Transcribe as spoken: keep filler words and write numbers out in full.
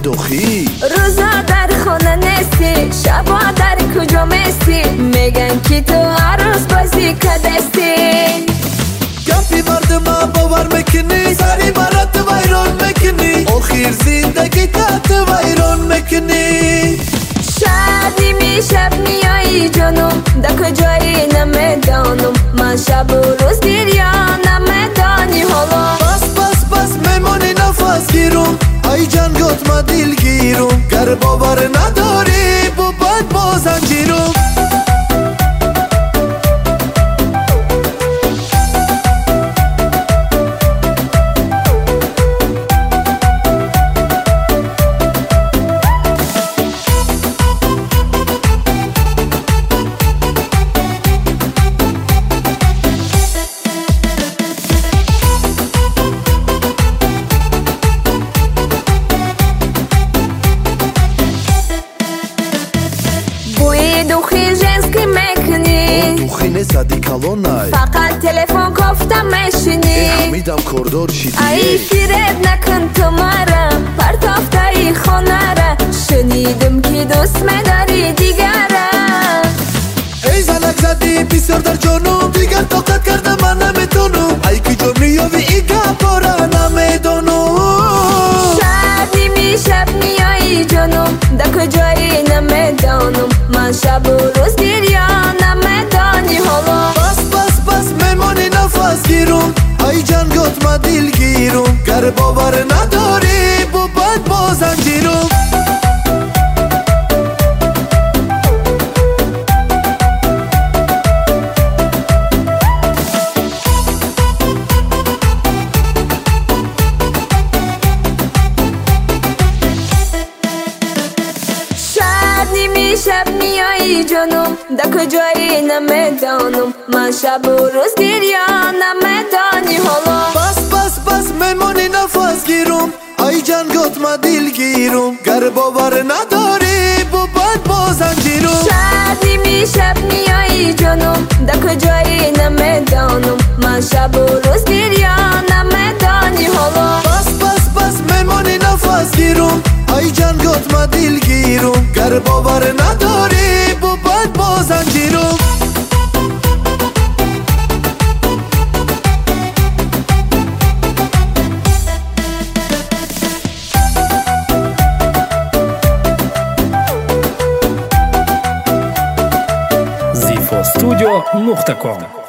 دوخی. روزا در خونه نیستی، شبا در کجا میستی؟ میگن که تو عروس بازی کدستی. گپی مردم باور میکنی، سری برات ویران میکنی، آخر زندگی تحت ویران میکنی. شاید نیمی شب میایی جانم، در کجایی نمیدانم، من شب و روز گریان نمیدانی حالا. بس بس بس میمونی نفس گیرم، ای جان گفت ما دل گیرم، گر باور نداری بود با زنجیرم. Духи женский мекни, духи не сади колонай, фақат телефон кофта мешини. ҳамидам кордор шиди. Ай фиреб накун ту мара, партофтаи хонара, шунидам ки дӯст медори дигара. Эй занак зади бисёр дар ҷонум, дигар тоқат карда ман наметонум, ай ки ҷон миёви и гапора намедонум. Шаб ними шаб миёи ҷонум, да куҷои намедонум, ман шабу рӯз гирён намедони ҳоло. Бас бас бас мемони нафас гирум, ай ҷан гот ма дил гирум, гар бовар надори бубад бо занҷирум. شب میایی جانم، در کجایی نمیدانم، من شب و روز گریان نمیدانی حالا. بس بس بس میمونی نفس گیرم، ای جان گفت ما دل گیرم، گر باور نداری بود با زنجیرم. شب نیمی شب میایی جانم، در کجایی نمیدانم، من شب و روز گریان نمیدانی حالا. بس بس بس میمونی نفس گیرم، ای جان گفت ما دل گیرم، گر باور نداری بود با زنجیرم. zifostudio nuqta com